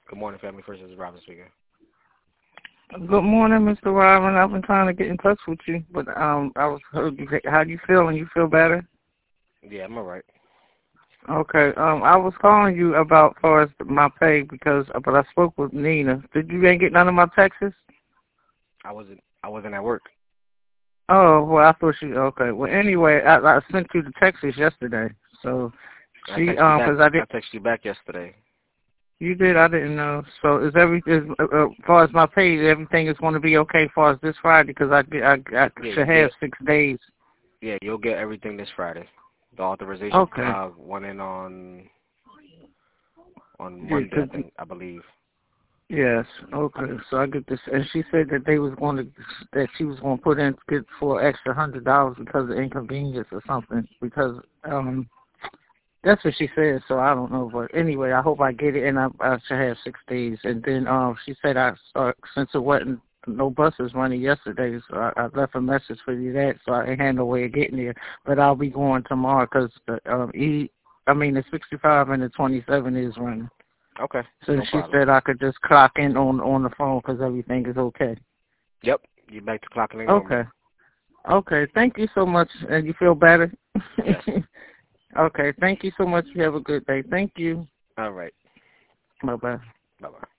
Good morning, family. First, this is Robin speaking. Good morning, Mr. Robin. I've been trying to get in touch with you, but how do you feel? And you feel better? Yeah, I'm all right. Okay. I was calling you about far as my pay but I spoke with Nina. Did you ain't get none of my texts? I wasn't at work. Oh, well, I thought okay. Well, anyway, I sent you the texts yesterday. So I texted you back yesterday. You did? I didn't know. So as far as my pay, everything is going to be okay as far as this Friday because I should have 6 days. Yeah, you'll get everything this Friday. The authorization went in on Monday, I believe. Yes. Okay. So I get this, and she said that she was going to get for extra $100 because of inconvenience or something because that's what she said, so I don't know. But anyway, I hope I get it, and I should have 6 days. And then she said since it wasn't no buses running yesterday, so I left a message for you so I ain't had no way of getting there. But I'll be going tomorrow because the 65 and the 27 is running. Okay. So she said I could just clock in on the phone because everything is okay. Yep. You're back to clocking in. Okay. Okay. Thank you so much. And you feel better? Yes. Okay, thank you so much. You have a good day. Thank you. All right. Bye-bye. Bye-bye.